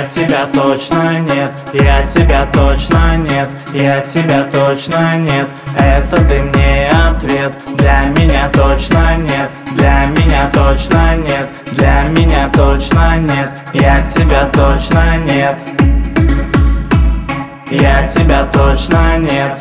тебя точно нет, я тебя точно нет, я тебя точно нет. Это дым не ответ, для меня точно нет, для меня точно нет, для меня точно нет, я тебя точно нет, я тебя точно нет.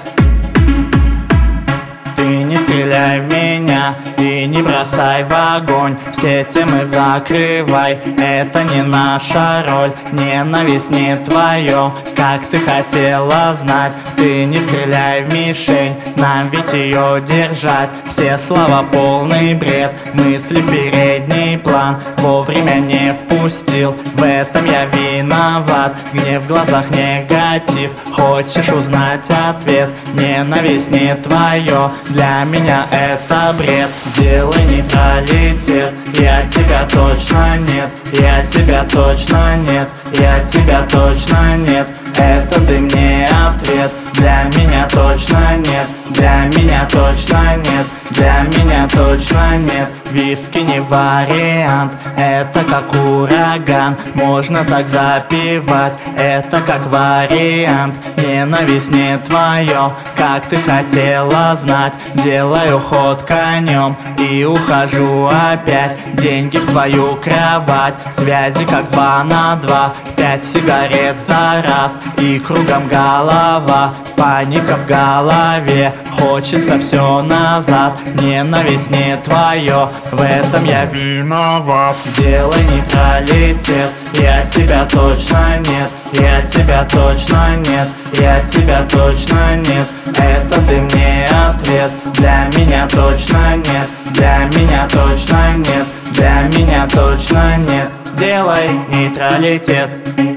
Ты не стреляй в меня и не бросай в огонь, все темы закрывай, это не наша роль. Ненависть не твое, как ты хотела знать. Ты не стреляй в мишень, нам ведь ее держать. Все слова полный бред, мысли в передний план, вовремя не впустил, в этом я виноват. Гнев в глазах, негатив, хочешь узнать ответ. Ненависть не твое, для меня это бред. Делай нейтралитет, я тебя точно нет, я тебя точно нет, я тебя точно нет. Это дым не ответ, для меня точно нет, для меня точно нет, для меня точно нет. Виски не вариант, это как ураган, можно так запивать, это как вариант. Ненависть не твое, как ты хотела знать. Делаю ход конем и ухожу опять. Деньги в твою кровать, связи как 2 на 2, 5 сигарет за раз и кругом голова. Паника в голове, хочется все назад. Ненависть не твое, в этом я виноват. Делай нейтралитет, я тебя точно нет, я тебя точно нет, я тебя точно нет. Это ты мне ответ, для меня точно нет, для меня точно нет, для меня точно нет. Делай нейтралитет,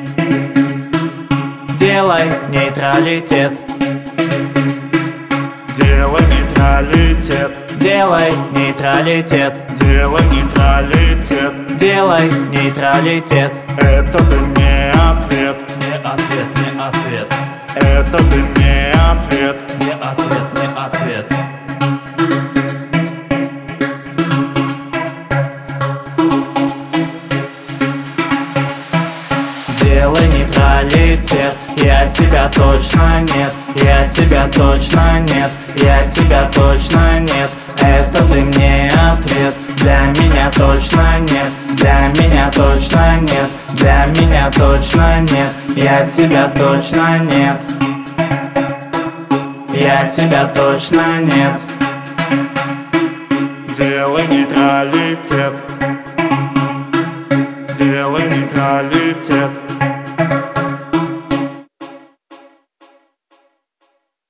делай нейтралитет, Делай нейтралитет, делай нейтралитет, делай нейтралитет. делай нейтралитет. Это ты не ответ, Не ответ, не ответ, это ты не ответ. не ответ, не ответ. Делай нейтралитет, я тебя точно нет, я тебя точно нет, я тебя точно нет. Это ты мне ответ, для меня точно нет, для меня точно нет, для меня точно нет, я тебя точно нет, я тебя точно нет. Делай нейтралитет, делай нейтралитет.